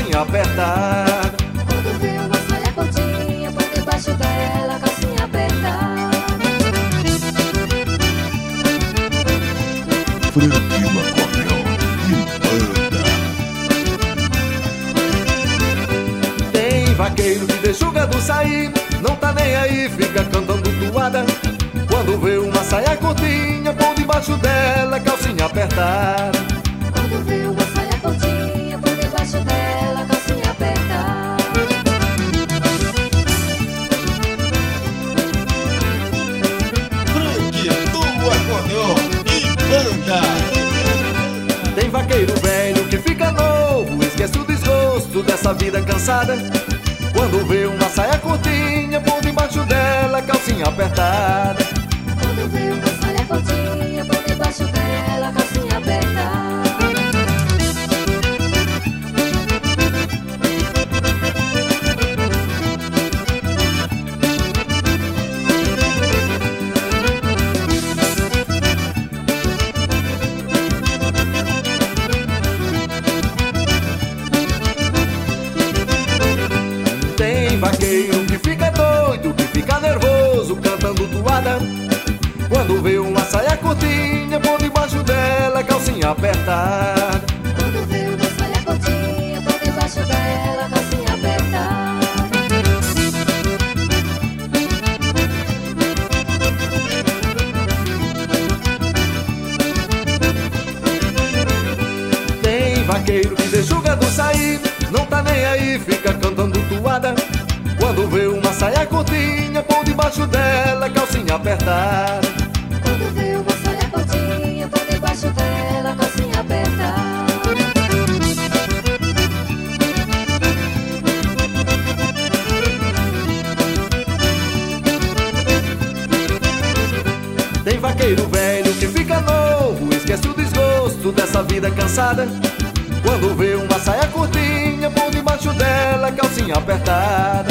calcinha apertada. Quando vê uma saia curtinha, por debaixo dela, calcinha apertada. Franklin Acordeon e banda. Tem vaqueiro que deixa o gado sair, não tá nem aí, fica cantando toada. Quando vê uma saia curtinha, por debaixo dela, calcinha apertada. Quando vê uma saia curtinha, por debaixo dela, calcinha apertada. Franklin do Acordeon e banda. Tem vaqueiro velho que fica novo, esquece o desgosto dessa vida cansada. Quando vê uma saia curtinha, por debaixo dela, calcinha apertada. Quando vê uma saia curtinha, por debaixo dela, calcinha apertada. Tem vaqueiro que fica doido, que fica nervoso, cantando toada. Quando vê uma saia curtinha, por debaixo dela, calcinha apertada. Quando vê uma saia curtinha, por debaixo dela, calcinha apertada. Tem vaqueiro que deixa o gado sair, não tá nem aí, fica cantando toada. Quando vê uma saia curtinha, por debaixo dela, calcinha apertada. Quando vê uma saia curtinha, por debaixo dela, calcinha apertada. Tem vaqueiro velho que fica novo, esquece o desgosto dessa vida cansada. Quando vê uma saia curtinha, por debaixo dela, calcinha apertada.